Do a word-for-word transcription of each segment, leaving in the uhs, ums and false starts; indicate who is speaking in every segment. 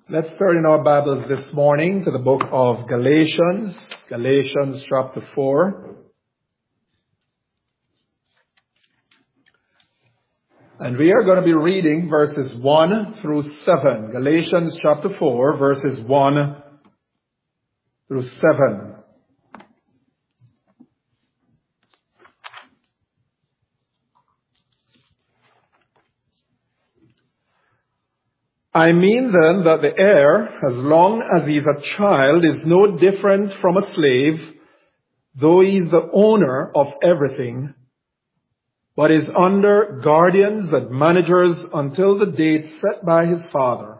Speaker 1: Let's turn in our Bibles this morning to the book of Galatians, Galatians chapter four. And we are going to be reading verses one through seven. Galatians chapter four, verses one through seven. I mean then that the heir, as long as he is a child, is no different from a slave, though he is the owner of everything, but is under guardians and managers until the date set by his father.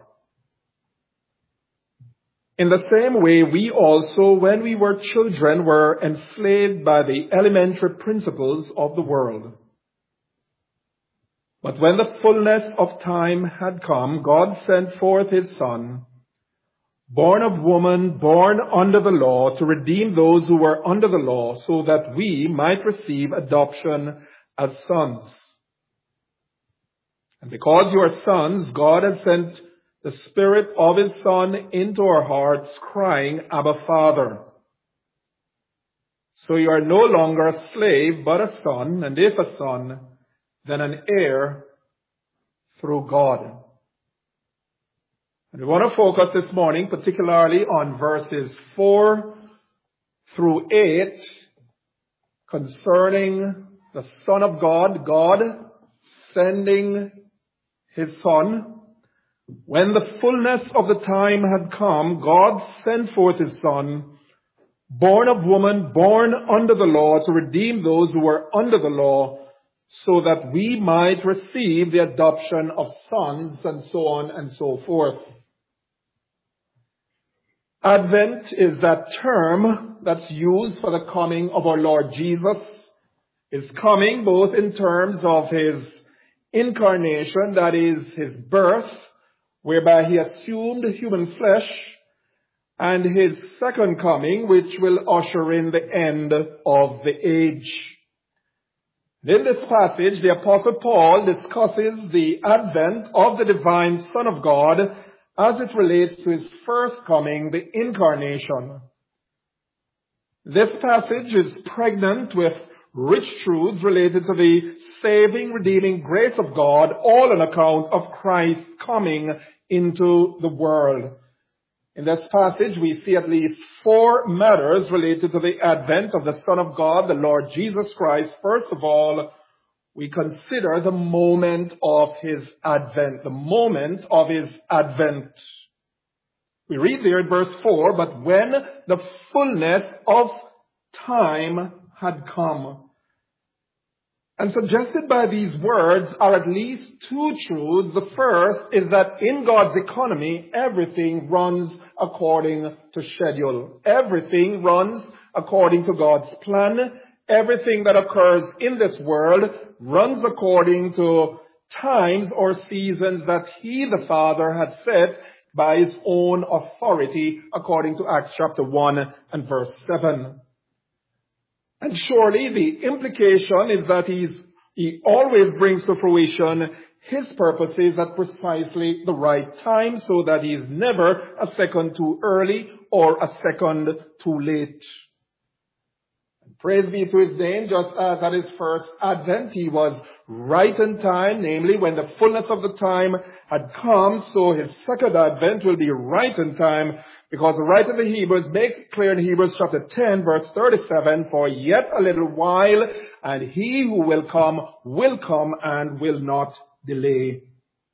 Speaker 1: In the same way, we also, when we were children, were enslaved by the elementary principles of the world. But when the fullness of time had come, God sent forth his Son, born of woman, born under the law, to redeem those who were under the law, so that we might receive adoption as sons. And because you are sons, God has sent the Spirit of his Son into our hearts, crying, Abba, Father. So you are no longer a slave, but a son, and if a son, then an heir through God. And we want to focus this morning particularly on verses four through eight concerning the Son of God, God sending his Son. When the fullness of the time had come, God sent forth his Son, born of woman, born under the law, to redeem those who were under the law, so that we might receive the adoption of sons, and so on and so forth. Advent is that term that's used for the coming of our Lord Jesus. His coming both in terms of his incarnation, that is his birth, whereby he assumed human flesh, and his second coming, which will usher in the end of the age. In this passage, the Apostle Paul discusses the advent of the divine Son of God as it relates to his first coming, the incarnation. This passage is pregnant with rich truths related to the saving, redeeming grace of God, all on account of Christ's coming into the world. In this passage, we see at least four matters related to the advent of the Son of God, the Lord Jesus Christ. First of all, we consider the moment of his advent, the moment of his advent. We read there in verse four, but when the fullness of time had come. And suggested by these words are at least two truths. The first is that in God's economy, everything runs according to schedule. Everything runs according to God's plan. Everything that occurs in this world runs according to times or seasons that he, the Father, had set by his own authority, according to Acts chapter one and verse seven. And surely the implication is that he's, he always brings to fruition his purposes at precisely the right time, so that he is never a second too early or a second too late. And praise be to his name, just as at his first advent he was right in time, namely when the fullness of the time had come, so his second advent will be right in time, because the writer of the Hebrews makes it clear in Hebrews chapter ten, verse thirty-seven, for yet a little while, and he who will come will come and will not delay.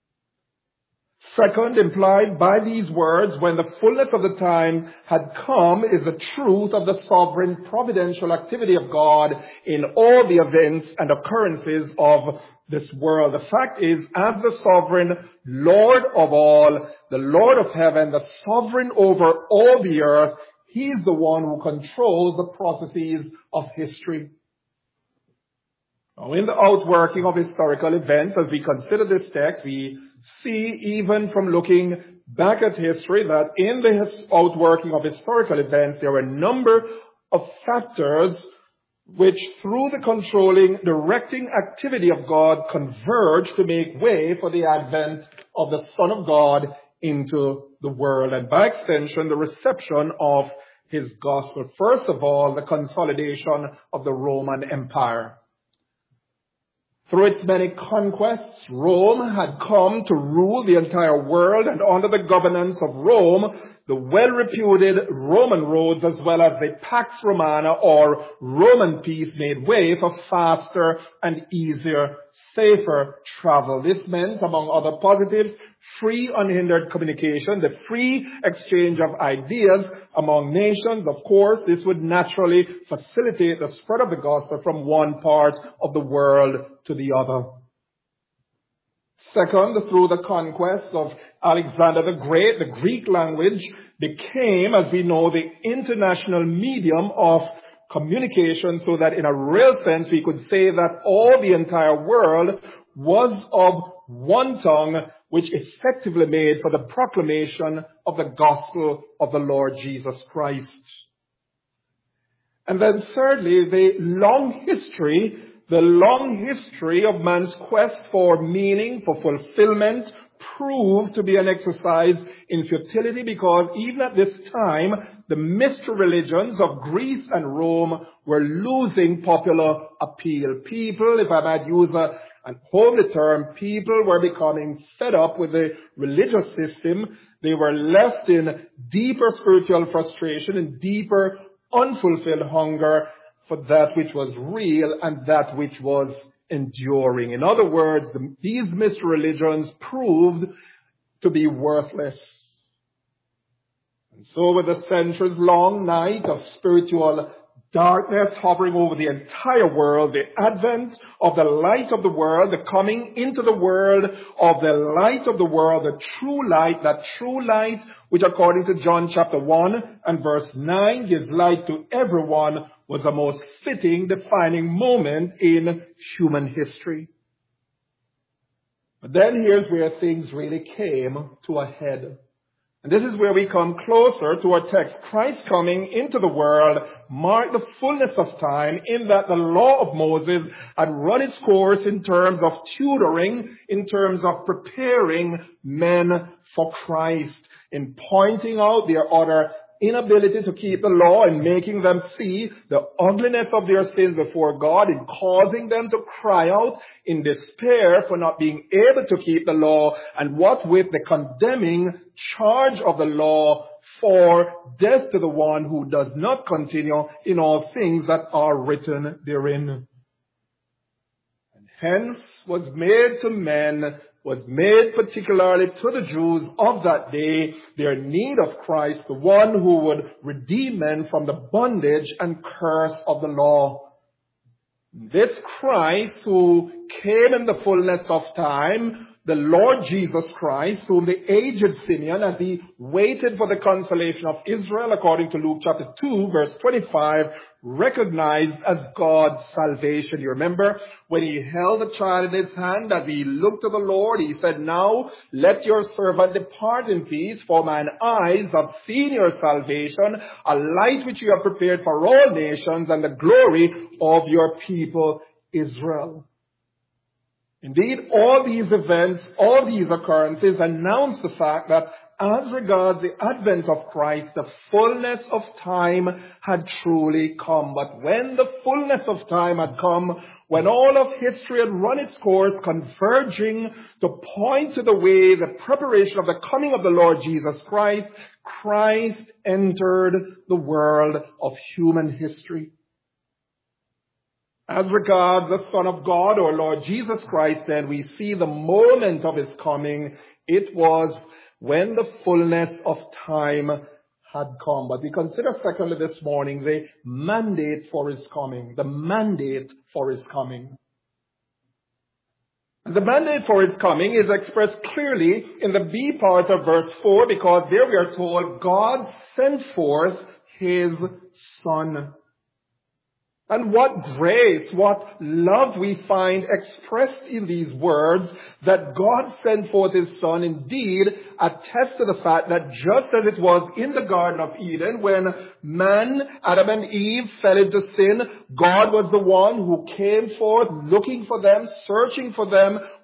Speaker 1: Second, implied by these words, when the fullness of the time had come, is the truth of the sovereign providential activity of God in all the events and occurrences of this world. The fact is, as the sovereign Lord of all, the Lord of heaven, the sovereign over all the earth, he is the one who controls the processes of history. Now, in the outworking of historical events, as we consider this text, we see even from looking back at history that in the outworking of historical events, there were a number of factors which, through the controlling, directing activity of God, converge to make way for the advent of the Son of God into the world, and by extension, the reception of his gospel. First of all, the consolidation of the Roman Empire. Through its many conquests, Rome had come to rule the entire world, and under the governance of Rome, the well-reputed Roman roads as well as the Pax Romana or Roman peace made way for faster and easier, safer travel. This meant, among other positives, free unhindered communication, the free exchange of ideas among nations. Of course, this would naturally facilitate the spread of the gospel from one part of the world to the other. Second, through the conquest of Alexander the Great, the Greek language became, as we know, the international medium of communication, so that in a real sense we could say that all the entire world was of one tongue, which effectively made for the proclamation of the gospel of the Lord Jesus Christ. And then thirdly, the long history The long history of man's quest for meaning, for fulfillment, proved to be an exercise in futility, because even at this time, the mystery religions of Greece and Rome were losing popular appeal. People, if I might use a, an homely term, people were becoming fed up with the religious system. They were left in deeper spiritual frustration and deeper unfulfilled hunger for that which was real and that which was enduring. In other words, the, these mystery religions proved to be worthless. And so with the centuries-long night of spiritual darkness hovering over the entire world, the advent of the light of the world, the coming into the world of the light of the world, the true light, that true light which according to John chapter one and verse nine gives light to everyone, was a most fitting, defining moment in human history. But then here's where things really came to a head. And this is where we come closer to our text. Christ coming into the world marked the fullness of time, in that the law of Moses had run its course in terms of tutoring, in terms of preparing men for Christ, in pointing out their utter inability to keep the law and making them see the ugliness of their sins before God, in causing them to cry out in despair for not being able to keep the law, and what with the condemning charge of the law for death to the one who does not continue in all things that are written therein. And hence was made to men, was made particularly to the Jews of that day, their need of Christ, the one who would redeem men from the bondage and curse of the law. This Christ, who came in the fullness of time, the Lord Jesus Christ, whom the aged Simeon, as he waited for the consolation of Israel, according to Luke chapter two, verse twenty-five, recognized as God's salvation. You remember when he held the child in his hand, as he looked to the Lord, he said, "Now let your servant depart in peace, for mine eyes have seen your salvation, a light which you have prepared for all nations, and the glory of your people Israel." Indeed, all these events, all these occurrences announce the fact that as regards the advent of Christ, the fullness of time had truly come. But when the fullness of time had come, when all of history had run its course, converging to point to the way, the preparation of the coming of the Lord Jesus Christ, Christ entered the world of human history. As regards the Son of God, our Lord Jesus Christ, then we see the moment of his coming. It was when the fullness of time had come. But we consider secondly this morning the mandate for his coming. The mandate for his coming. The mandate for his coming is expressed clearly in the B part of verse four, because there we are told God sent forth his Son. And what grace, what love we find expressed in these words, that God sent forth his Son, indeed attests to the fact that just as it was in the Garden of Eden, when man, Adam and Eve, fell into sin, God was the one who came forth looking for them, searching for them,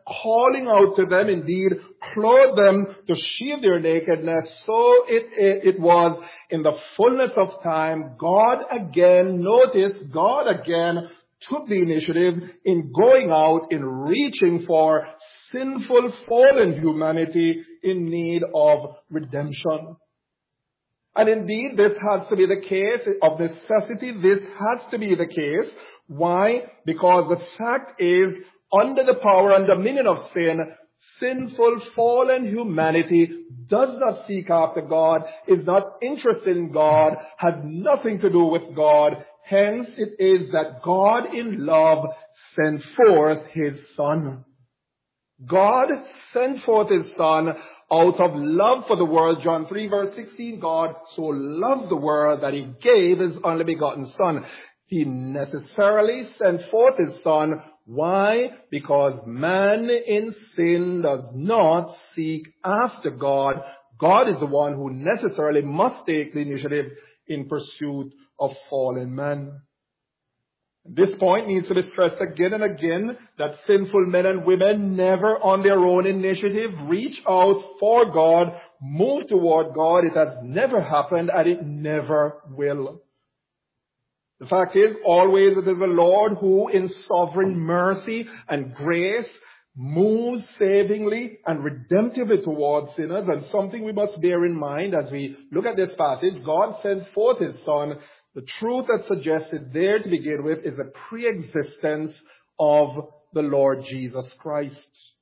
Speaker 1: calling out to them, indeed clothed them to shield their nakedness. So it, it, it was in the fullness of time, God again, notice, God again took the initiative in going out, in reaching for sinful, fallen humanity in need of redemption. And indeed, this has to be the case. Of necessity, this has to be the case. Why? Because the fact is, under the power and dominion of sin, sinful, fallen humanity does not seek after God, is not interested in God, has nothing to do with God. Hence, it is that God in love sent forth His Son. God sent forth His Son out of love for the world. John three verse sixteen, God so loved the world that He gave His only begotten Son. He necessarily sent forth His Son. Why? Because man in sin does not seek after God. God is the one who necessarily must take the initiative in pursuit of fallen man. This point needs to be stressed again and again, that sinful men and women never on their own initiative reach out for God, move toward God. It has never happened and it never will. The fact is, always it is the Lord who in sovereign mercy and grace moves savingly and redemptively towards sinners. And something we must bear in mind as we look at this passage, God sends forth His Son. The truth that's suggested there to begin with is the pre-existence of the Lord Jesus Christ.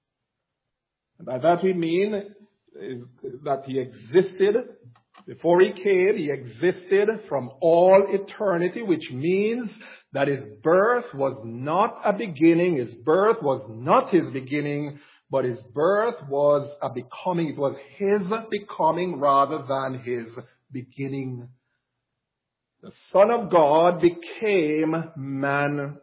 Speaker 1: And by that we mean that He existed before He came. He existed from all eternity, which means that His birth was not a beginning. His birth was not His beginning, but His birth was a becoming. It was His becoming rather than His beginning. The Son of God became man.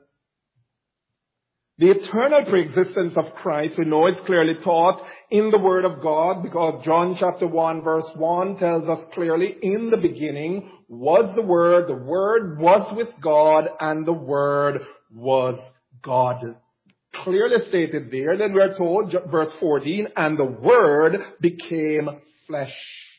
Speaker 1: The eternal preexistence of Christ, we know, is clearly taught in the Word of God, because John chapter one verse one tells us clearly, in the beginning was the Word, the Word was with God, and the Word was God. Clearly stated there. Then we are told, verse fourteen, and the Word became flesh.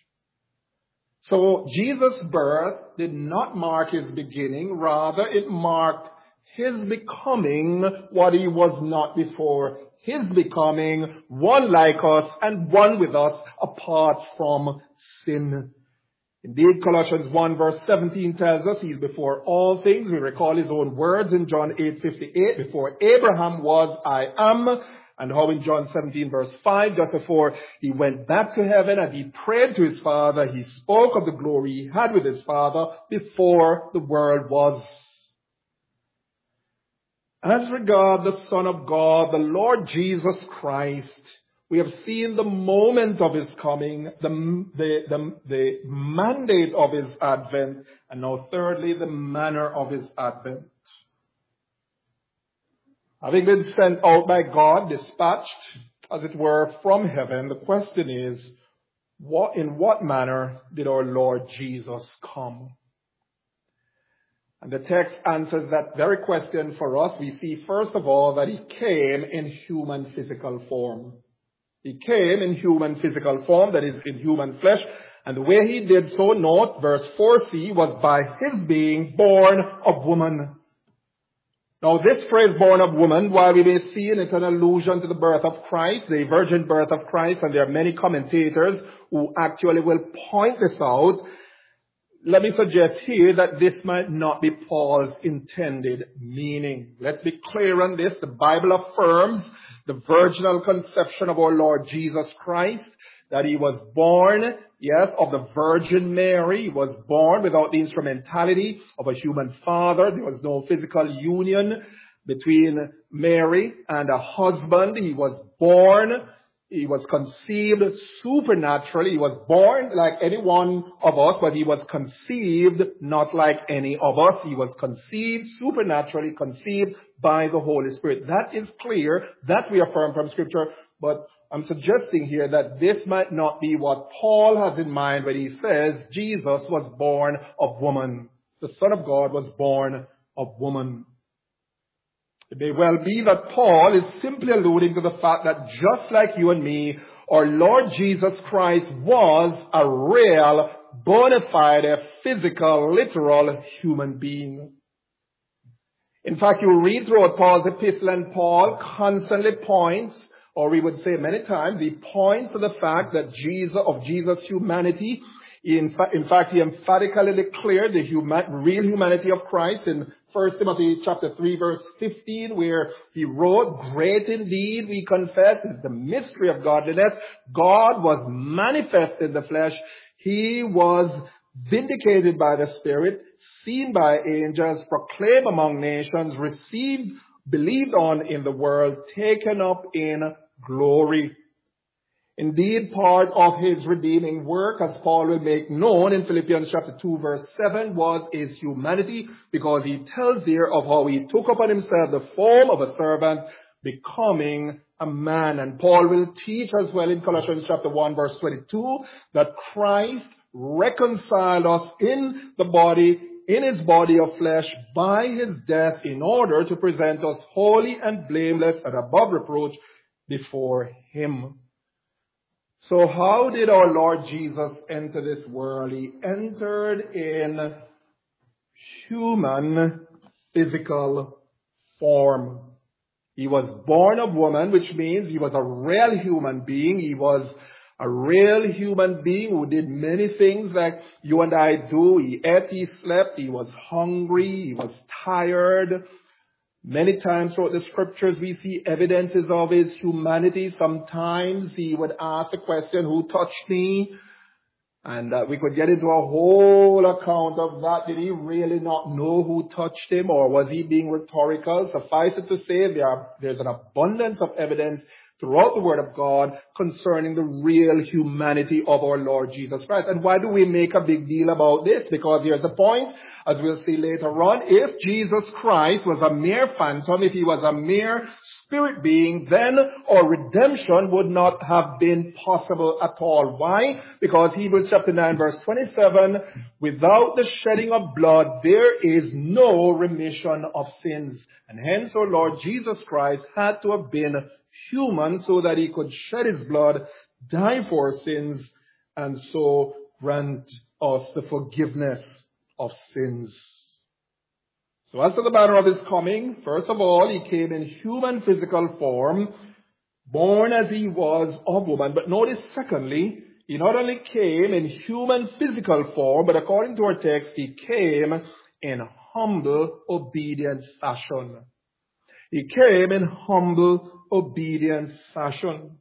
Speaker 1: So Jesus' birth did not mark His beginning, rather it marked His becoming what He was not before. His becoming one like us and one with us apart from sin. Indeed, Colossians one verse seventeen tells us He's before all things. We recall His own words in John eight fifty-eight, before Abraham was, I am. And how in John seventeen verse five, just before He went back to heaven and He prayed to His Father, He spoke of the glory He had with His Father before the world was. As regards the Son of God, the Lord Jesus Christ, we have seen the moment of His coming, the, the, the, the mandate of His advent, and now thirdly, the manner of His advent. Having been sent out by God, dispatched, as it were, from heaven, the question is, what, in what manner did our Lord Jesus come? And the text answers that very question for us. We see, first of all, that He came in human physical form. He came in human physical form, that is, in human flesh. And the way He did so, note, verse four c, was by His being born of woman. Now, this phrase, born of woman, while we may see in it an allusion to the birth of Christ, the virgin birth of Christ, and there are many commentators who actually will point this out, let me suggest here that this might not be Paul's intended meaning. Let's be clear on this. The Bible affirms the virginal conception of our Lord Jesus Christ, that He was born, yes, of the Virgin Mary. He was born without the instrumentality of a human father. There was no physical union between Mary and a husband. He was born, He was conceived supernaturally. He was born like any one of us, but He was conceived not like any of us. He was conceived, supernaturally conceived by the Holy Spirit. That is clear. That we affirm from Scripture. But I'm suggesting here that this might not be what Paul has in mind when he says Jesus was born of woman. The Son of God was born of woman. It may well be that Paul is simply alluding to the fact that just like you and me, our Lord Jesus Christ was a real, bona fide, physical, literal human being. In fact, you read throughout Paul's epistle, and Paul constantly points, or we would say many times, he points to the fact that Jesus, of Jesus' humanity. In fact, in fact, he emphatically declared the human, real humanity of Christ in First Timothy chapter three, verse fifteen, where he wrote, "Great indeed, we confess, is the mystery of godliness. God was manifest in the flesh. He was vindicated by the Spirit, seen by angels, proclaimed among nations, received, believed on in the world, taken up in glory." Indeed, part of his redeeming work, as Paul will make known in Philippians chapter two, verse seven, was his humanity, because he tells there of how he took upon himself the form of a servant, becoming a man. And Paul will teach as well in Colossians chapter one, verse twenty-two, that Christ reconciled us in the body, in his body of flesh, by his death, in order to present us holy and blameless and above reproach before him. So how did our Lord Jesus enter this world? He entered in human physical form. He was born of woman, which means he was a real human being. He was a real human being who did many things like you and I do. He ate, he slept, he was hungry, he was tired. Many times throughout the scriptures we see evidences of his humanity. Sometimes he would ask the question, "Who touched me?" And uh, we could get into a whole account of that. Did he really not know who touched him, or was he being rhetorical? Suffice it to say, there are, there's an abundance of evidence throughout the Word of God concerning the real humanity of our Lord Jesus Christ. And why do we make a big deal about this? Because here's the point, as we'll see later on, if Jesus Christ was a mere phantom, if he was a mere spirit being, then our redemption would not have been possible at all. Why? Because Hebrews chapter nine, verse twenty-seven, without the shedding of blood, there is no remission of sins. And hence our Lord Jesus Christ had to have been human so that he could shed his blood, die for sins, and so grant us the forgiveness of sins. So as to the manner of his coming, first of all, he came in human physical form, born as he was of woman. But notice, secondly, he not only came in human physical form, but according to our text, he came in humble, obedient fashion. He came in humble, obedient fashion.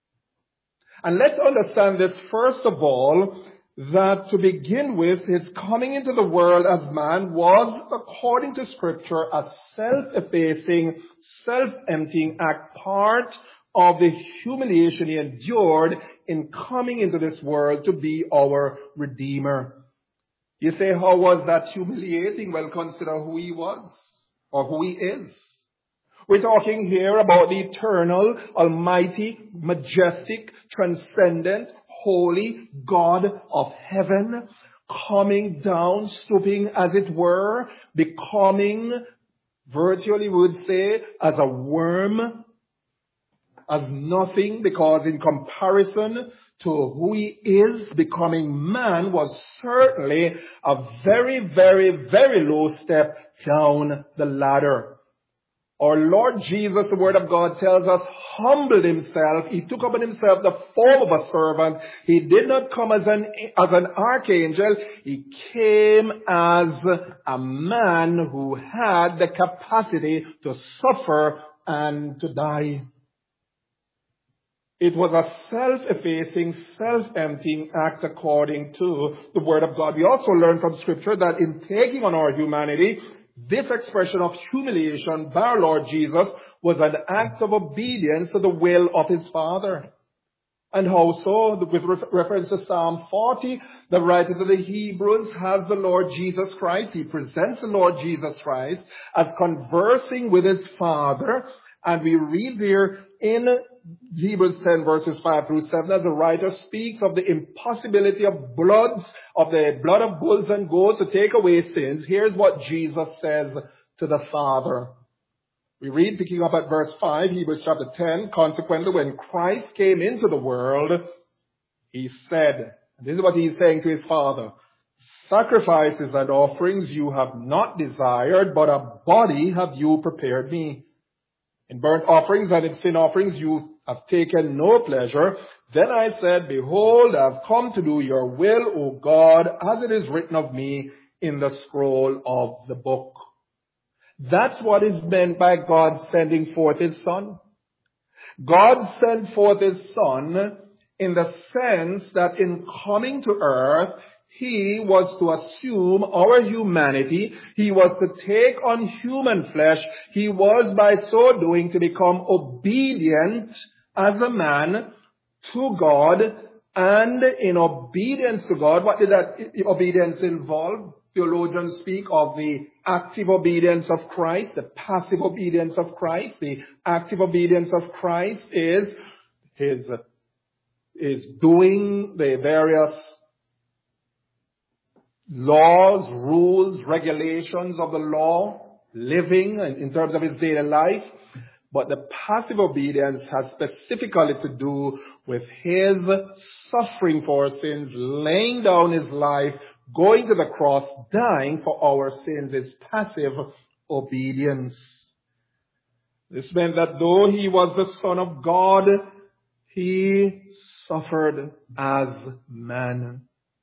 Speaker 1: And let's understand this, first of all, that to begin with, his coming into the world as man was, according to Scripture, a self-effacing, self-emptying act, part of the humiliation he endured in coming into this world to be our Redeemer. You say, how was that humiliating? Well, consider who he was, or who he is. We're talking here about the eternal, almighty, majestic, transcendent, holy God of heaven, coming down, stooping as it were, becoming, virtually we would say, as a worm, as nothing, because in comparison to who he is, becoming man was certainly a very, very, very low step down the ladder. Our Lord Jesus, the Word of God tells us, humbled himself. He took upon himself the form of a servant. He did not come as an, as an archangel. He came as a man who had the capacity to suffer and to die. It was a self-effacing, self-emptying act according to the Word of God. We also learn from Scripture that in taking on our humanity, this expression of humiliation by our Lord Jesus was an act of obedience to the will of his Father. And how so? With reference to Psalm forty, the writer to the Hebrews has the Lord Jesus Christ. He presents the Lord Jesus Christ as conversing with his Father. And we read here in Hebrews ten verses five through seven, as the writer speaks of the impossibility of bloods, of the blood of bulls and goats to take away sins. Here's what Jesus says to the Father. We read, picking up at verse five, Hebrews chapter ten, consequently, when Christ came into the world, he said, and this is what he's saying to his Father, sacrifices and offerings you have not desired, but a body have you prepared me. In burnt offerings and in sin offerings you have taken no pleasure. Then I said, behold, I have come to do your will, O God, as it is written of me in the scroll of the book. That's what is meant by God sending forth his Son. God sent forth his Son in the sense that in coming to earth, he was to assume our humanity. He was to take on human flesh. He was by so doing to become obedient as a man to God. And in obedience to God, what did that obedience involve? Theologians speak of the active obedience of Christ, the passive obedience of Christ. The active obedience of Christ is his, is doing the various laws, rules, regulations of the law, living in terms of his daily life. But the passive obedience has specifically to do with his suffering for sins, laying down his life, going to the cross, dying for our sins, is passive obedience. This meant that though he was the Son of God, he suffered as man.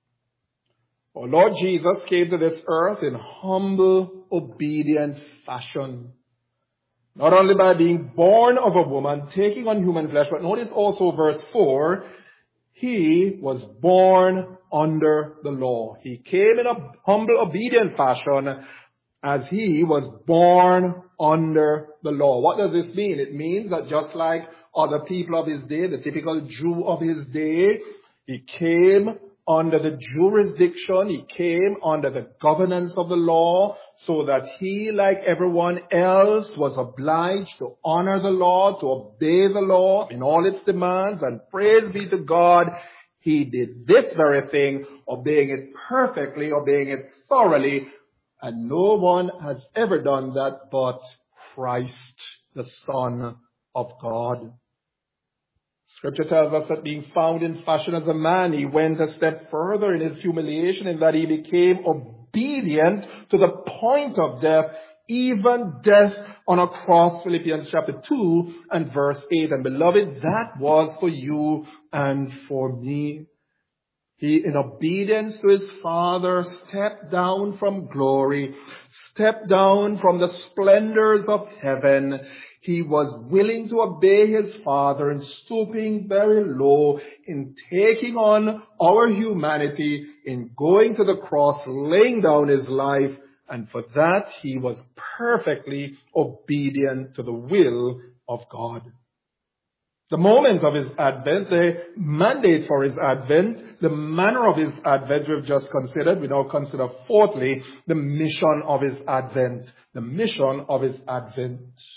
Speaker 1: Our Lord Jesus came to this earth in humble, obedient fashion. Not only by being born of a woman, taking on human flesh, but notice also verse four, he was born under the law. He came in a humble, obedient fashion as he was born under the law. What does this mean? It means that just like other people of his day, the typical Jew of his day, he came under the jurisdiction, he came under the governance of the law, so that he, like everyone else, was obliged to honor the law, to obey the law in all its demands, and praise be to God, he did this very thing, obeying it perfectly, obeying it thoroughly, and no one has ever done that but Christ, the Son of God. Scripture tells us that being found in fashion as a man, he went a step further in his humiliation in that he became obedient to the point of death, even death on a cross, Philippians chapter two and verse eight. And beloved, that was for you and for me. He, in obedience to his Father, stepped down from glory, stepped down from the splendors of heaven. He was willing to obey his Father in stooping very low, in taking on our humanity, in going to the cross, laying down his life, and for that he was perfectly obedient to the will of God. The moment of his advent, the mandate for his advent, the manner of his advent we've just considered. We now consider fourthly the mission of his advent. The mission of his advent.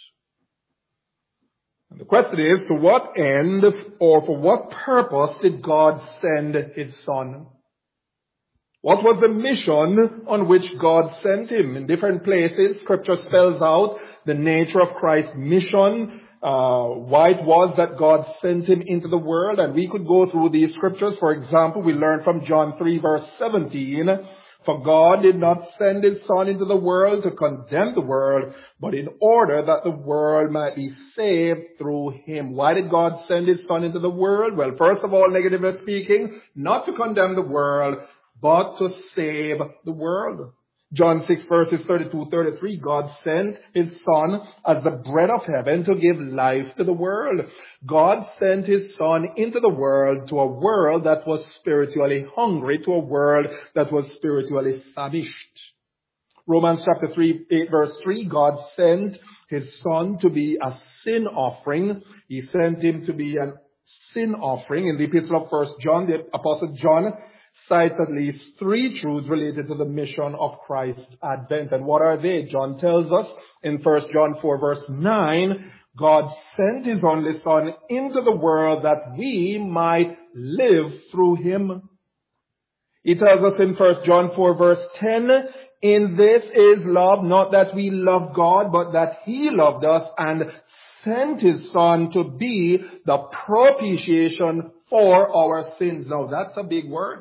Speaker 1: And the question is, to what end or for what purpose did God send his Son? What was the mission on which God sent him? In different places, Scripture spells out the nature of Christ's mission, uh, why it was that God sent him into the world. And we could go through these Scriptures. For example, we learn from John three verse seventeen, for God did not send his Son into the world to condemn the world, but in order that the world might be saved through him. Why did God send his Son into the world? Well, first of all, negatively speaking, not to condemn the world, but to save the world. John six verses thirty-two thirty-three, God sent his Son as the bread of heaven to give life to the world. God sent his Son into the world, to a world that was spiritually hungry, to a world that was spiritually famished. Romans chapter three, eight verse three, God sent his Son to be a sin offering. He sent him to be a sin offering. In the epistle of First John, the Apostle John cites at least three truths related to the mission of Christ's advent. And what are they? John tells us in First John four verse nine, God sent his only Son into the world that we might live through him. He tells us in First John four verse ten, in this is love, not that we love God, but that He loved us and sent His Son to be the propitiation for our sins. Now that's a big word.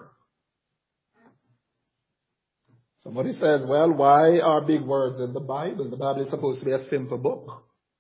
Speaker 1: Somebody says, well, why are big words in the Bible? The Bible is supposed to be a simple book.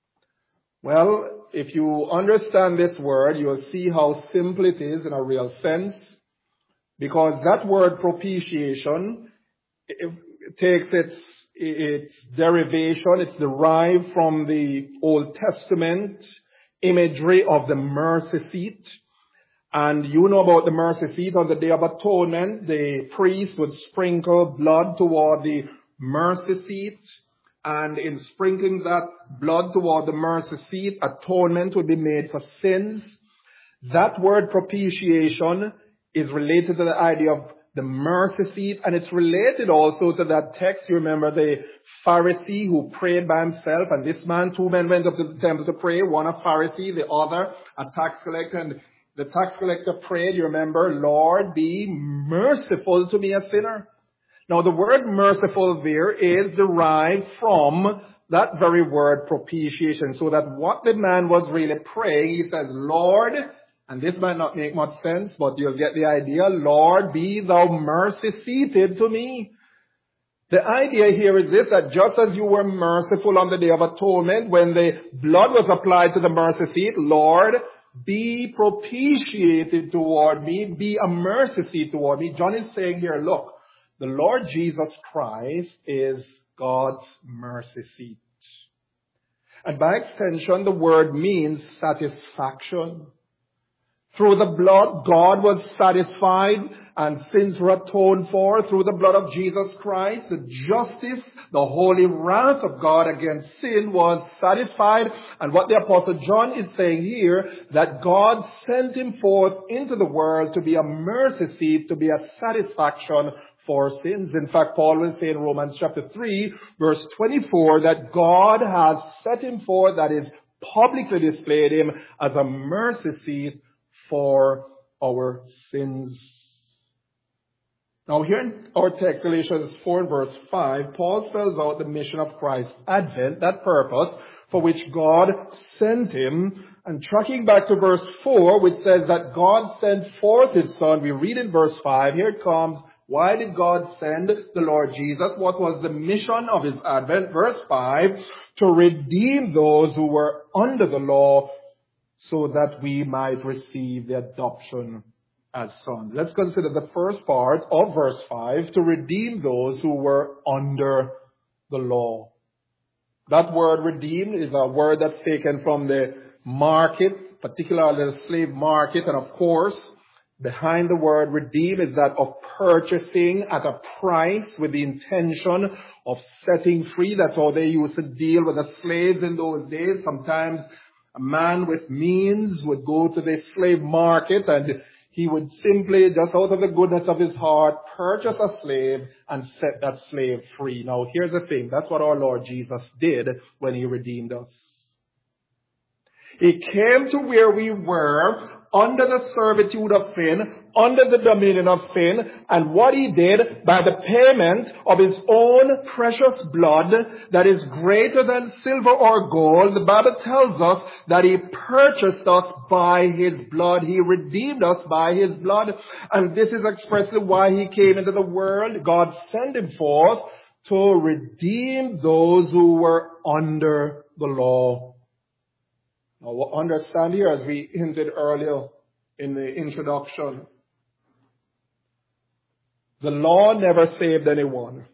Speaker 1: Well, if you understand this word, you'll see how simple it is in a real sense. Because that word propitiation it, it takes its, its derivation, it's derived from the Old Testament imagery of the mercy seat. And you know about the mercy seat. On the Day of Atonement, the priest would sprinkle blood toward the mercy seat. And in sprinkling that blood toward the mercy seat, atonement would be made for sins. That word propitiation is related to the idea of the mercy seat, and it's related also to that text. You remember the Pharisee who prayed by himself, and this man, two men went up to the temple to pray, one a Pharisee, the other a tax collector, and the tax collector prayed, you remember, Lord, be merciful to me, a sinner. Now the word merciful there is derived from that very word propitiation, so that what the man was really praying, he says, Lord, and this might not make much sense, but you'll get the idea, Lord, be thou mercy seated to me. The idea here is this, that just as you were merciful on the Day of Atonement, when the blood was applied to the mercy seat, Lord, be propitiated toward me, be a mercy seat toward me. John is saying here, look, the Lord Jesus Christ is God's mercy seat. And by extension, the word means satisfaction. Through the blood, God was satisfied and sins were atoned for. Through the blood of Jesus Christ, the justice, the holy wrath of God against sin was satisfied. And what the Apostle John is saying here, that God sent him forth into the world to be a mercy seat, to be a satisfaction for sins. In fact, Paul will say in Romans chapter three, verse twenty-four, that God has set him forth, that is, publicly displayed him as a mercy seat for our sins. Now here in our text, Galatians four and verse five, Paul spells out the mission of Christ's advent, that purpose for which God sent him. And tracking back to verse four, which says that God sent forth his Son, we read in verse five, here it comes, why did God send the Lord Jesus? What was the mission of his advent? Verse five, to redeem those who were under the law, so that we might receive the adoption as sons. Let's consider the first part of verse five, to redeem those who were under the law. That word redeem is a word that's taken from the market, particularly the slave market, and of course, behind the word redeem is that of purchasing at a price with the intention of setting free. That's how they used to deal with the slaves in those days. Sometimes a man with means would go to the slave market and he would simply, just out of the goodness of his heart, purchase a slave and set that slave free. Now, here's the thing. That's what our Lord Jesus did when he redeemed us. He came to where we were under the servitude of sin, under the dominion of sin, and what he did by the payment of his own precious blood that is greater than silver or gold, the Bible tells us that he purchased us by his blood. He redeemed us by his blood. And this is expressly why he came into the world. God sent him forth to redeem those who were under the law. Now, understand here, as we hinted earlier in the introduction, the law never saved anyone.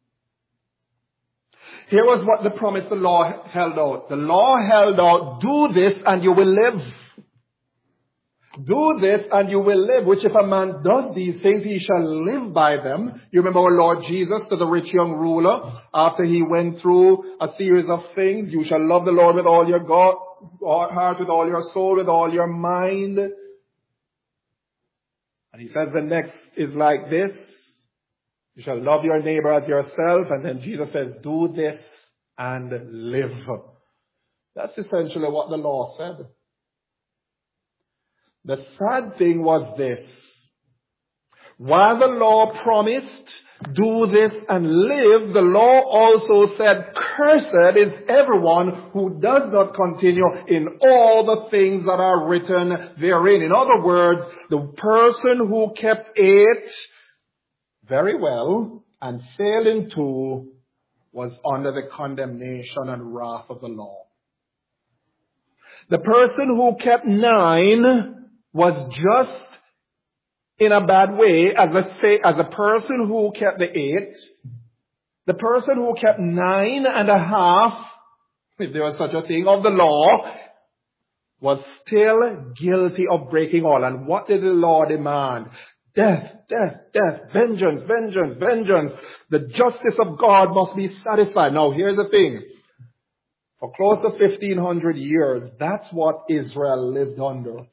Speaker 1: Here was what the promise the law held out. The law held out, do this and you will live. Do this and you will live, which if a man does these things, he shall live by them. You remember our Lord Jesus to the rich young ruler, after he went through a series of things, you shall love the Lord with all your God, heart, with all your soul, with all your mind. And he says the next is like this. You shall love your neighbor as yourself. And then Jesus says, do this and live. That's essentially what the law said. The sad thing was this. While the law promised, do this and live, the law also said, cursed is everyone who does not continue in all the things that are written therein. In other words, the person who kept it very well and failed in two was under the condemnation and wrath of the law. The person who kept nine was just in a bad way as a, say, as a person who kept the eight. The person who kept nine and a half, if there was such a thing, of the law, was still guilty of breaking all. And what did the law demand? Death, death, death, vengeance, vengeance, vengeance. The justice of God must be satisfied. Now, here's the thing. For close to fifteen hundred years, that's what Israel lived under.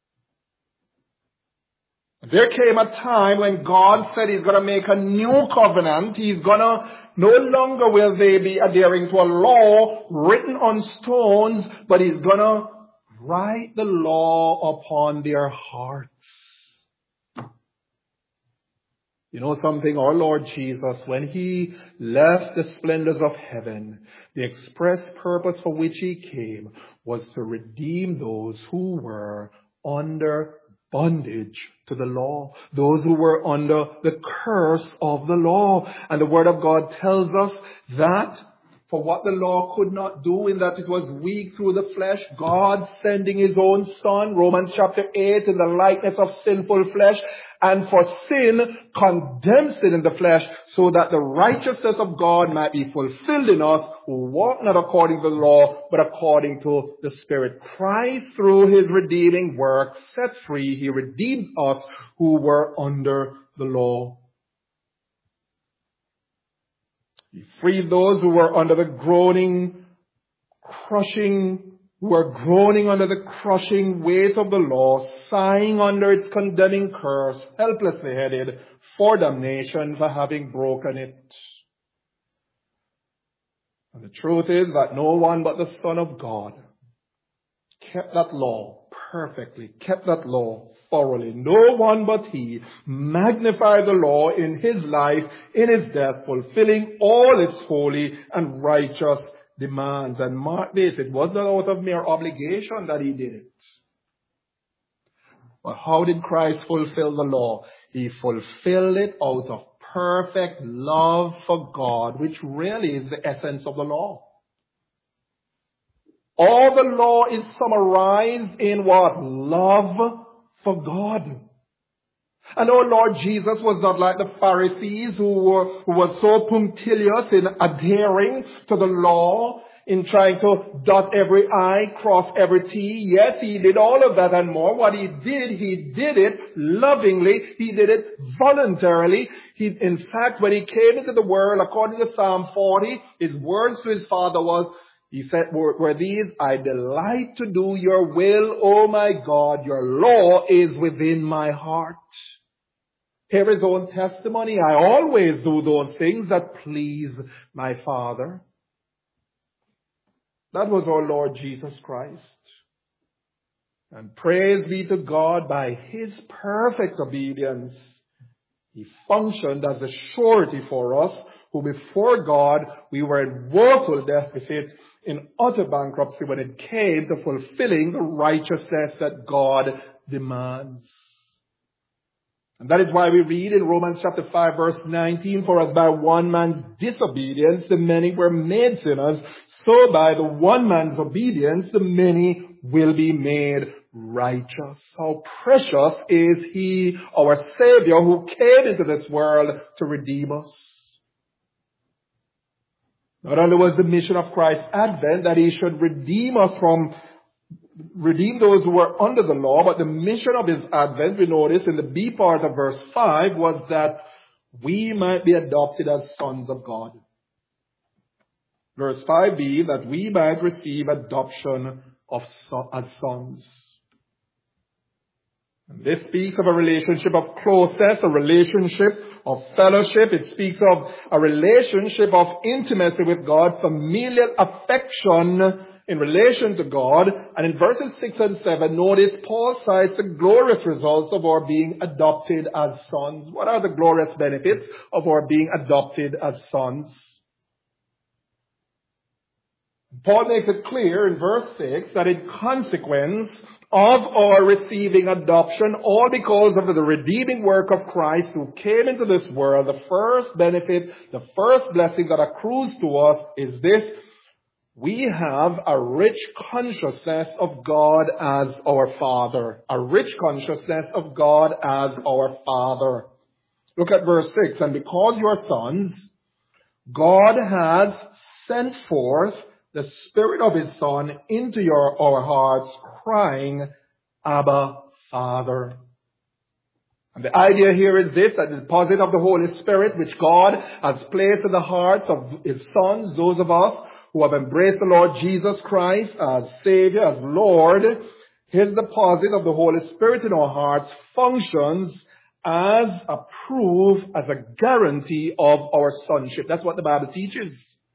Speaker 1: There came a time when God said He's going to make a new covenant. He's going to, no longer will they be adhering to a law written on stones, but He's going to write the law upon their hearts. You know something? Our Lord Jesus, when He left the splendors of heaven, the express purpose for which He came was to redeem those who were under bondage to the law, those who were under the curse of the law. And the Word of God tells us that for what the law could not do, in that it was weak through the flesh, God sending His own Son, Romans chapter eight, in the likeness of sinful flesh, and for sin condemns sin in the flesh, so that the righteousness of God might be fulfilled in us who walk not according to the law, but according to the Spirit. Christ, through His redeeming work, set free, He redeemed us who were under the law. He freed those who were under the groaning, crushing, who were groaning under the crushing weight of the law, sighing under its condemning curse, helplessly headed for damnation for having broken it. And the truth is that no one but the Son of God kept that law perfectly, kept that law thoroughly. No one but He magnified the law in His life, in His death, fulfilling all its holy and righteous demands. And mark this, it was not out of mere obligation that He did it. But how did Christ fulfill the law? He fulfilled it out of perfect love for God, which really is the essence of the law. All the law is summarized in what? Love for God. And our Lord Jesus was not like the Pharisees who were, who were so punctilious in adhering to the law, in trying to dot every I, cross every T. Yes, He did all of that and more. What He did, He did it lovingly. He did it voluntarily. He, in fact, when He came into the world, according to Psalm forty, His words to His Father was, He said, were, were these, I delight to do your will, O my God, your law is within my heart. Here is His own testimony. I always do those things that please my Father. That was our Lord Jesus Christ. And praise be to God, by His perfect obedience, He functioned as a surety for us, who before God we were in woeful deficit, in utter bankruptcy when it came to fulfilling the righteousness that God demands. And that is why we read in Romans chapter five verse nineteen, for as by one man's disobedience the many were made sinners, so by the one man's obedience the many will be made righteous. How precious is He, our Savior, who came into this world to redeem us. Not only was the mission of Christ's advent that He should redeem us from, redeem those who were under the law, but the mission of His advent, we notice in the B part of verse five, was that we might be adopted as sons of God. Verse five b, that we might receive adoption of so, as sons. And this speaks of a relationship of closeness, a relationship of fellowship. It speaks of a relationship of intimacy with God, familial affection in relation to God. And in verses six and seven, notice Paul cites the glorious results of our being adopted as sons. What are the glorious benefits of our being adopted as sons? Paul makes it clear in verse six that in consequence of our receiving adoption, all because of the redeeming work of Christ who came into this world, the first benefit, the first blessing that accrues to us is this: we have a rich consciousness of God as our Father. A rich consciousness of God as our Father. Look at verse six. And because you are sons, God has sent forth the Spirit of His Son into your our hearts, crying, Abba, Father. And the idea here is this, that the deposit of the Holy Spirit, which God has placed in the hearts of His sons, those of us who have embraced the Lord Jesus Christ as Savior, as Lord, His deposit of the Holy Spirit in our hearts functions as a proof, as a guarantee of our sonship. That's what the Bible teaches.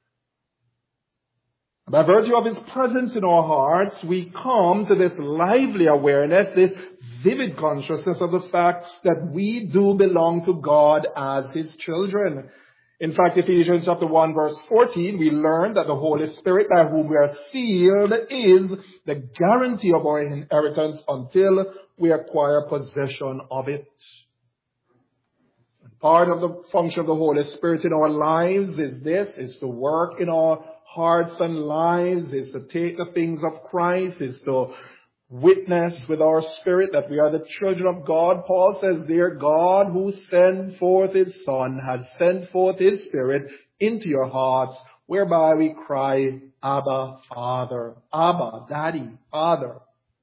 Speaker 1: By virtue of His presence in our hearts, we come to this lively awareness, this vivid consciousness of the fact that we do belong to God as His children. In fact, Ephesians chapter one verse fourteen, we learn that the Holy Spirit by whom we are sealed is the guarantee of our inheritance until we acquire possession of it. Part of the function of the Holy Spirit in our lives is this, is to work in our hearts and lives, is to take the things of Christ, is to witness with our spirit that we are the children of God. Paul says there, God who sent forth His Son has sent forth His Spirit into your hearts, whereby we cry, Abba, Father. Abba, Daddy, Father.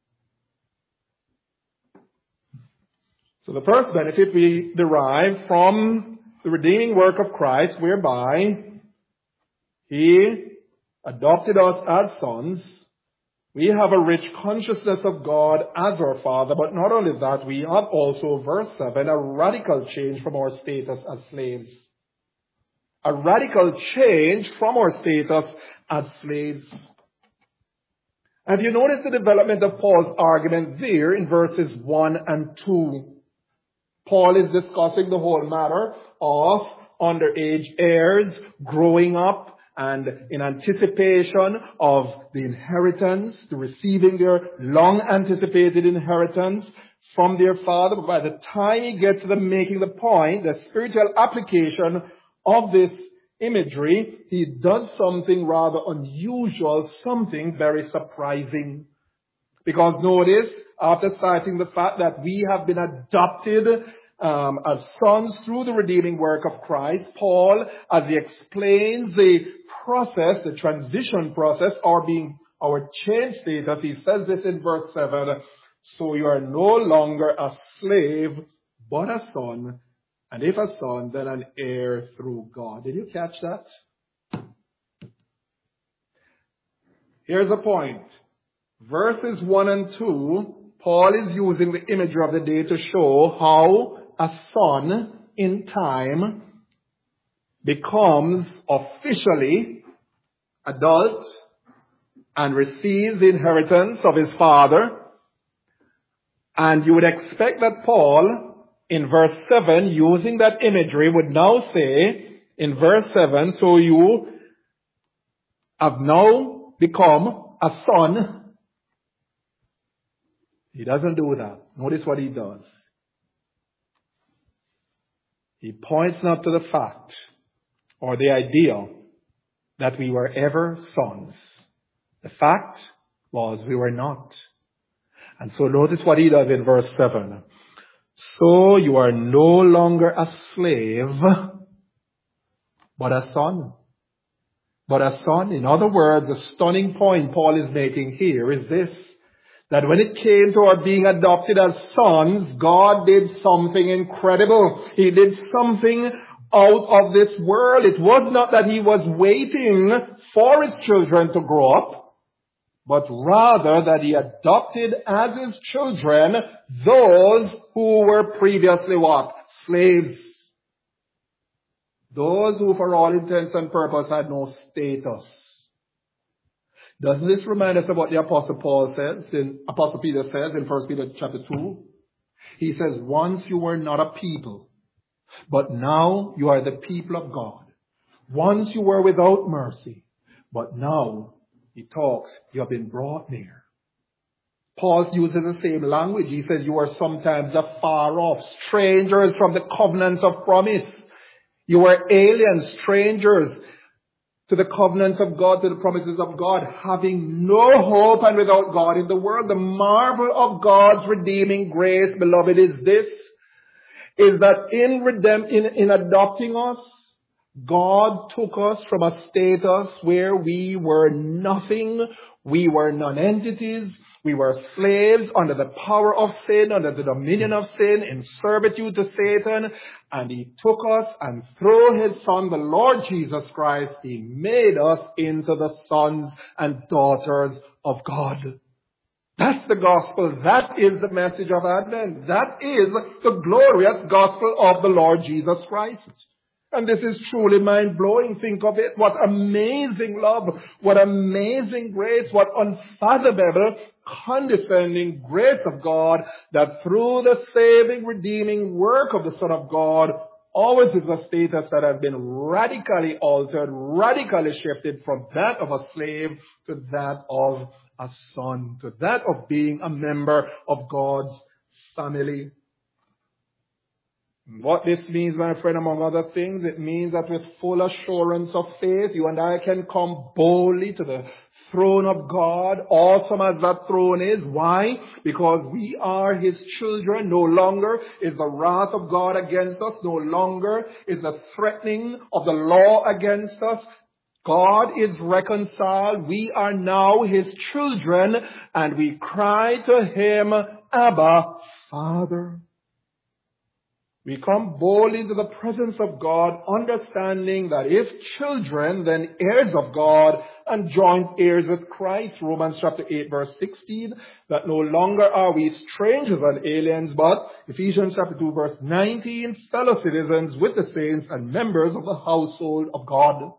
Speaker 1: So the first benefit we derive from the redeeming work of Christ, whereby He adopted us as sons. We have a rich consciousness of God as our Father, but not only that, we have also, verse seven, a radical change from our status as slaves. A radical change from our status as slaves. Have you noticed the development of Paul's argument there in verses one and two? Paul is discussing the whole matter of underage heirs growing up and in anticipation of the inheritance, the receiving their long anticipated inheritance from their father. But by the time he gets to the making the point, the spiritual application of this imagery, he does something rather unusual, something very surprising. Because notice, after citing the fact that we have been adopted um, as sons through the redeeming work of Christ, Paul, as he explains the process, the transition process, our being, our change status, he says this in verse seven, so you are no longer a slave, but a son, and if a son, then an heir through God. Did you catch that? Here's the point. Verses one and two, Paul is using the imagery of the day to show how a son in time becomes officially adult and receives the inheritance of his father. And you would expect that Paul, in verse seven, using that imagery, would now say, in verse seven, so you have now become a son. He doesn't do that. Notice what he does. He points not to the fact or the idea that we were ever sons. The fact was we were not. And so notice what he does in verse seven. So you are no longer a slave, but a son. But a son. In other words, the stunning point Paul is making here is this, that when it came to our being adopted as sons, God did something incredible. He did something out of this world. It was not that he was waiting for his children to grow up, but rather that he adopted as his children those who were previously what? Slaves. Those who for all intents and purposes had no status. Doesn't this remind us of what the Apostle Paul says in Apostle Peter says in First Peter chapter two? He says, once you were not a people, but now you are the people of God. Once you were without mercy, but now, he talks, you have been brought near. Paul uses the same language. He says you are sometimes afar off, strangers from the covenants of promise. You were aliens, strangers to the covenants of God, to the promises of God, having no hope and without God in the world. The marvel of God's redeeming grace, beloved, is this, is that in redemp- in, in adopting us, God took us from a status where we were nothing, we were non-entities, we were slaves under the power of sin, under the dominion of sin, in servitude to Satan, and He took us, and through His Son, the Lord Jesus Christ, He made us into the sons and daughters of God. That's the gospel. That is the message of Advent. That is the glorious gospel of the Lord Jesus Christ. And this is truly mind-blowing. Think of it. What amazing love. What amazing grace. What unfathomable, condescending grace of God, that through the saving, redeeming work of the Son of God, ours is a status that has been radically altered, radically shifted from that of a slave to that of a son, to that of being a member of God's family. What this means, my friend, among other things, it means that with full assurance of faith, you and I can come boldly to the throne of God, awesome as that throne is. Why? Because we are His children. No longer is the wrath of God against us. No longer is the threatening of the law against us. God is reconciled. We are now His children, and we cry to Him, Abba, Father. We come boldly into the presence of God, understanding that if children, then heirs of God and joint heirs with Christ. Romans chapter eight verse sixteen, that no longer are we strangers and aliens, but Ephesians chapter two verse nineteen, fellow citizens with the saints and members of the household of God.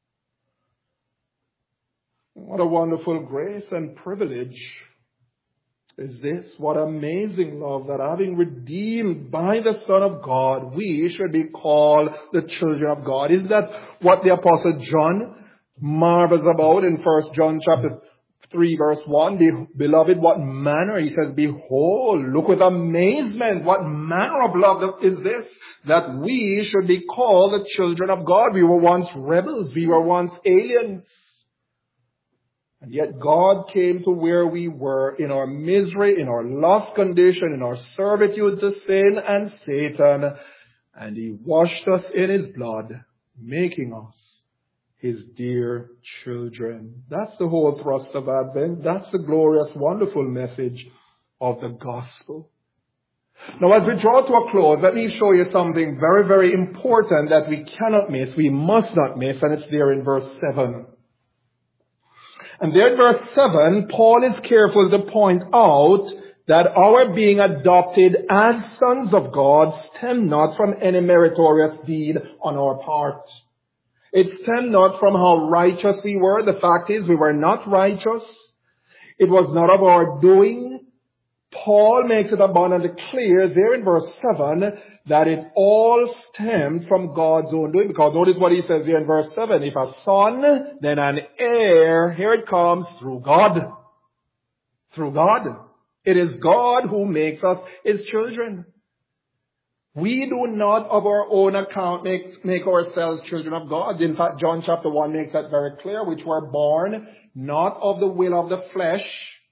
Speaker 1: What a wonderful grace and privilege is this. What amazing love, that having redeemed by the Son of God, we should be called the children of God. Isn't that what the Apostle John marvels about in First John chapter three verse one? Beloved, what manner, he says, behold, look with amazement, what manner of love is this, that we should be called the children of God. We were once rebels, we were once aliens. And yet God came to where we were in our misery, in our lost condition, in our servitude to sin and Satan. And He washed us in His blood, making us His dear children. That's the whole thrust of Advent. That's the glorious, wonderful message of the gospel. Now, as we draw to a close, let me show you something very, very important that we cannot miss, we must not miss, and it's there in verse seven. And there in verse seven, Paul is careful to point out that our being adopted as sons of God stem not from any meritorious deed on our part. It stemmed not from how righteous we were. The fact is, we were not righteous. It was not of our doing. Paul makes it abundantly clear there in verse seven that it all stemmed from God's own doing. Because notice what he says there in verse seven. If a son, then an heir. Here it comes, through God. Through God. It is God who makes us His children. We do not of our own account make, make ourselves children of God. In fact, John chapter one makes that very clear, which were born not of the will of the flesh,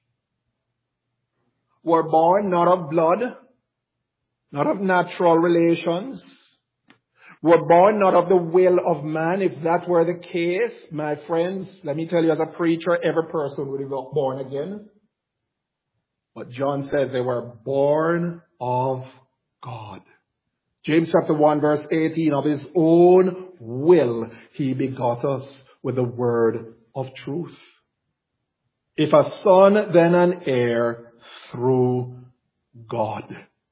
Speaker 1: were born not of blood, not of natural relations, were born not of the will of man. If that were the case, my friends, let me tell you, as a preacher, every person would be born again. But John says they were born of God. James chapter one verse eighteen, of His own will He begot us with the word of truth. If a son, then an heir, through God.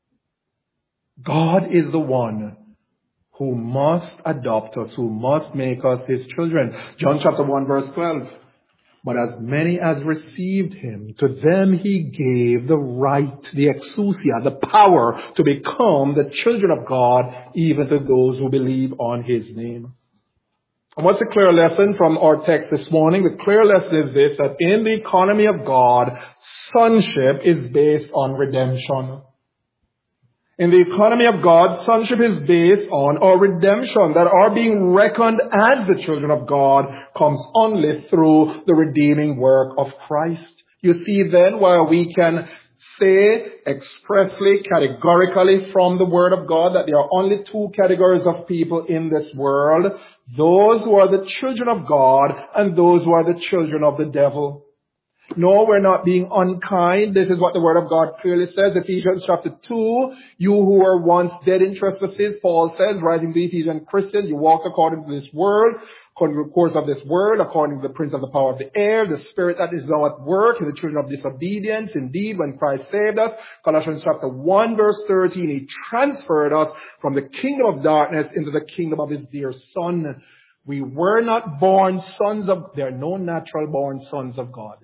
Speaker 1: God is the one who must adopt us, who must make us His children. John chapter one verse twelve. But as many as received him, to them he gave the right, the exousia, the power to become the children of God, even to those who believe on his name. And what's the clear lesson from our text this morning? The clear lesson is this, that in the economy of God, sonship is based on redemption. In the economy of God, sonship is based on our redemption, that our being reckoned as the children of God comes only through the redeeming work of Christ. You see then, while we can say expressly, categorically from the Word of God that there are only two categories of people in this world, those who are the children of God and those who are the children of the devil. No, we're not being unkind. This is what the Word of God clearly says. Ephesians chapter two, you who were once dead in trespasses, Paul says, writing to the Ephesian Christians, you walked according to this world, according to the course of this world, according to the prince of the power of the air, the spirit that is now at work in the children of disobedience. Indeed, when Christ saved us, Colossians chapter one verse thirteen, he transferred us from the kingdom of darkness into the kingdom of his dear Son. We were not born sons of, there are no natural born sons of God.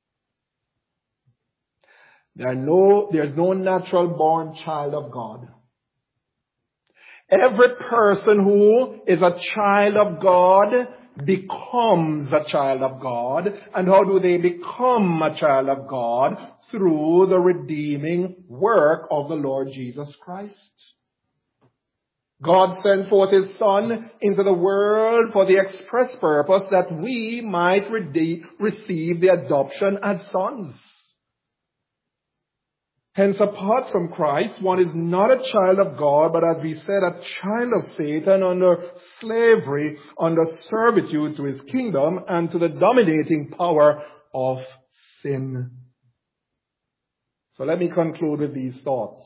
Speaker 1: There are no, there's no natural born child of God. Every person who is a child of God becomes a child of God. And how do they become a child of God? Through the redeeming work of the Lord Jesus Christ. God sent forth his Son into the world for the express purpose that we might rede- receive the adoption as sons. Hence, apart from Christ, one is not a child of God, but as we said, a child of Satan under slavery, under servitude to his kingdom and to the dominating power of sin. So let me conclude with these thoughts.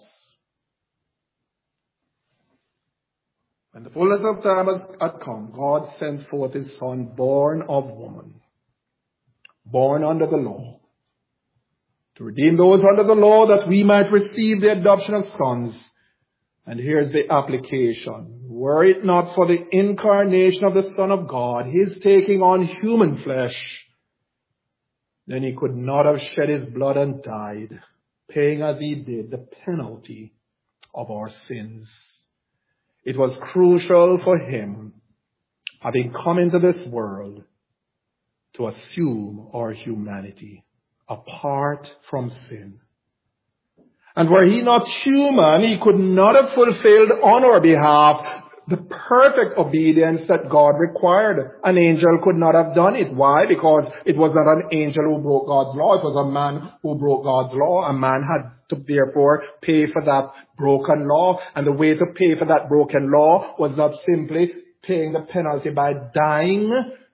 Speaker 1: When the fullness of time had come, God sent forth his Son, born of woman, born under the law, to redeem those under the law that we might receive the adoption of sons. And here's the application. Were it not for the incarnation of the Son of God, his taking on human flesh, then he could not have shed his blood and died, paying as he did the penalty of our sins. It was crucial for him, having come into this world, to assume our humanity apart from sin. And were he not human, he could not have fulfilled on our behalf the perfect obedience that God required. An angel could not have done it. Why? Because it was not an angel who broke God's law. It was a man who broke God's law. A man had to therefore pay for that broken law. And the way to pay for that broken law was not simply paying the penalty by dying.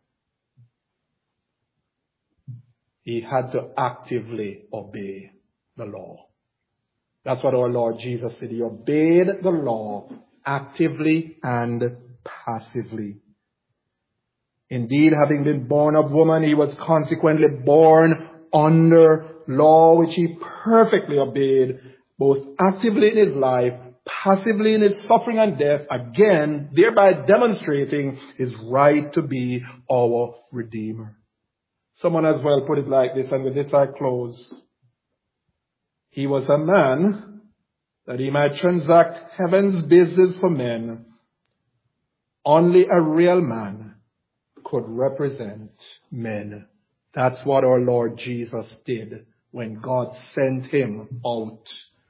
Speaker 1: He had to actively obey the law. That's what our Lord Jesus did. He obeyed the law actively and passively. Indeed, having been born of woman, he was consequently born under law, which he perfectly obeyed, both actively in his life, passively in his suffering and death, again, thereby demonstrating his right to be our Redeemer. Someone has well put it like this, and with this I close. He was a man that he might transact heaven's business for men. Only a real man could represent men. That's what our Lord Jesus did when God sent him out.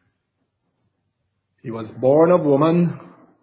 Speaker 1: He was born of woman,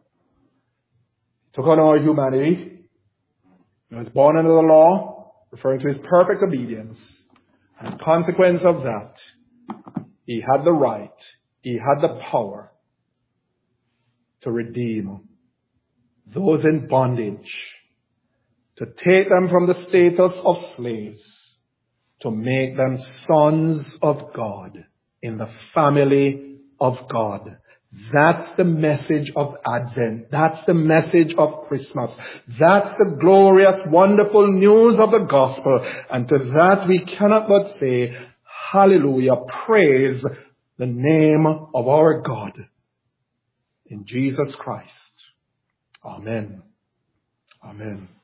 Speaker 1: took on our humanity. He was born under the law, referring to his perfect obedience. And the consequence of that, he had the right, he had the power to redeem those in bondage, to take them from the status of slaves, to make them sons of God in the family of God. That's the message of Advent. That's the message of Christmas. That's the glorious, wonderful news of the gospel. And to that we cannot but say, hallelujah, praise the name of our God. In Jesus Christ. Amen. Amen.